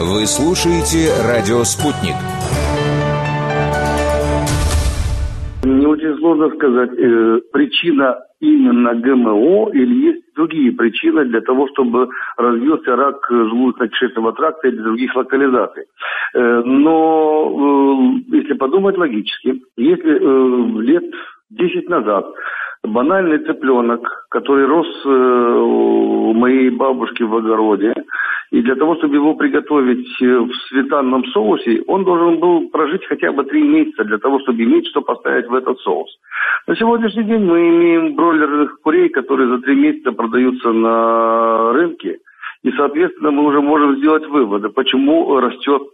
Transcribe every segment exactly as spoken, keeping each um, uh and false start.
Вы слушаете «Радио Спутник». Мне очень сложно сказать, э, причина именно ГМО или есть другие причины для того, чтобы развился рак желудочно-кишечного тракта или других локализаций. Э, но э, если подумать логически, если э, лет десять назад банальный цыпленок, который рос э, у моей бабушки в огороде, и для того, чтобы его приготовить в сметанном соусе, он должен был прожить хотя бы три месяца для того, чтобы иметь что поставить в этот соус. На сегодняшний день мы имеем бройлерных курей, которые за три месяца продаются на рынке. И, соответственно, мы уже можем сделать выводы, почему растет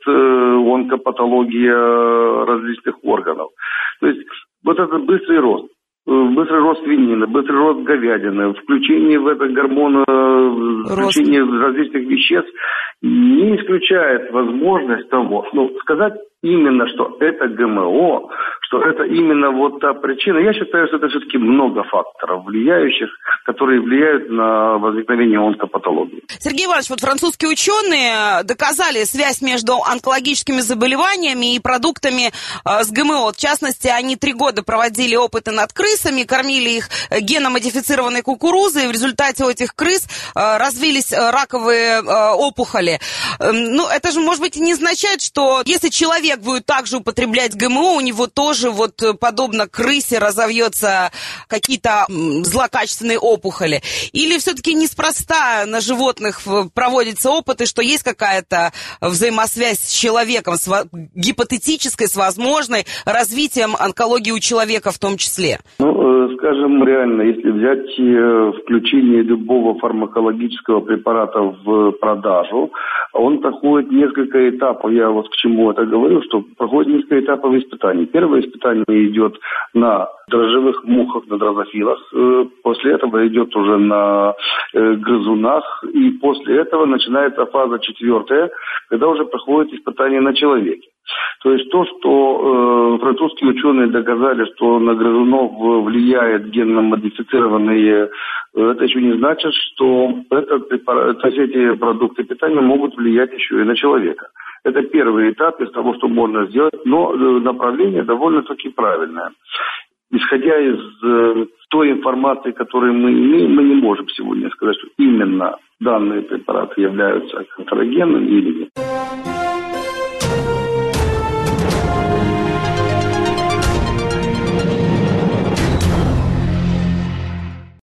онкопатология различных органов. То есть вот этот быстрый рост. Быстрый рост свинины, быстрый рост говядины, включение в это гормона, включение различных веществ не исключает возможность того, ну, сказать именно, что это ГМО, что это именно вот та причина. Я считаю, что это все-таки много факторов влияющих, которые влияют на возникновение онкопатологии. Сергей Иванович, вот французские ученые доказали связь между онкологическими заболеваниями и продуктами э, с ГМО. В частности, они три года проводили опыты над крысами, кормили их геномодифицированной кукурузой, и в результате у этих крыс э, развились раковые э, опухоли. Э, ну, это же, может быть, не означает, что если человек будет также употреблять ГМО, у него тоже вот подобно крысе разовьется какие-то злокачественные опухоли. Или все-таки неспроста на животных проводятся опыты, что есть какая-то взаимосвязь с человеком, с гипотетической, с возможной развитием онкологии у человека в том числе? Ну, скажем, реально, если взять включение любого фармакологического препарата в продажу, он проходит несколько этапов. Я вот к чему это говорю, что проходит несколько этапов испытаний. Первое испытание идет на дрожжевых мухах, на дрозофилах. После этого идет уже на грызунах. И после этого начинается фаза четвертая, когда уже проходит испытание на человеке. То есть то, что э, французские ученые доказали, что на грызунов влияет генно-модифицированные, это еще не значит, что этот препарат, эти продукты питания могут влиять еще и на человека. Это первый этап из того, что можно сделать, но направление довольно-таки правильное. Исходя из э, той информации, которую мы имеем, мы не можем сегодня сказать, что именно данные препараты являются канцерогенными или нет.